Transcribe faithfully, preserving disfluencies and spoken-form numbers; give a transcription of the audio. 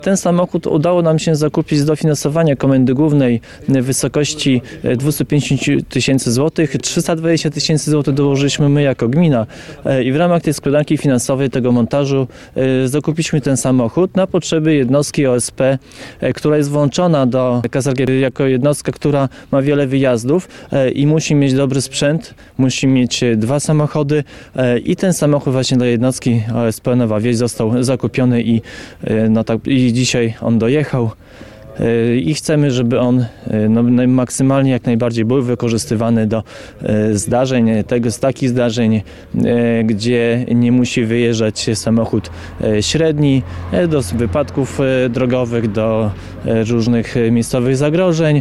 Ten samochód udało nam się zakupić z dofinansowania Komendy Głównej w wysokości dwieście pięćdziesiąt tysięcy złotych. trzysta dwadzieścia tysięcy złotych dołożyliśmy my jako gmina i w ramach tej składanki finansowej tego montażu zakupiliśmy ten samochód na potrzeby jednostki O S P, która jest włączona do K S R G jako jednostka, która ma wiele wyjazdów i musi mieć dobry sprzęt, musi mieć dwa samochody i ten samochód właśnie dla jednostki O S P Nowa Wieś został zakupiony i, no tak, i dzisiaj on dojechał. I chcemy, żeby on no, maksymalnie jak najbardziej był wykorzystywany do zdarzeń, tego z takich zdarzeń, gdzie nie musi wyjeżdżać samochód średni, do wypadków drogowych, do różnych miejscowych zagrożeń.